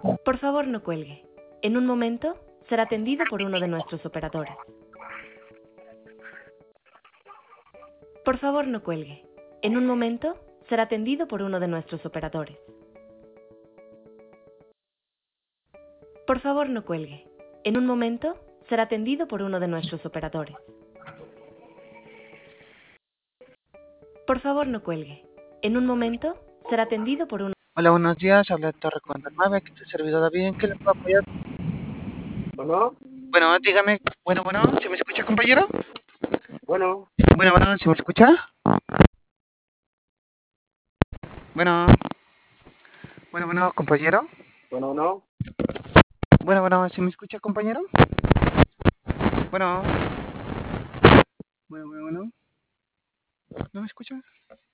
Por favor, no cuelgue. En un momento será atendido por uno de nuestros operadores. Por favor, no cuelgue. En un momento será atendido por uno de nuestros operadores. Por favor, no cuelgue. En un momento será atendido por uno de nuestros operadores. Por favor, no cuelgue. En un momento será atendido por uno. Hola, buenos días. Habla de Torre Cuenta 9, que te servidor David. ¿En qué le puedo apoyar? Bueno, Bueno, dígame. Bueno, ¿se me escucha, compañero? bueno, Bueno, ¿se me escucha? Bueno, compañero. bueno, no. ¿Se me escucha, compañero? Bueno, bueno. ¿No me escucha?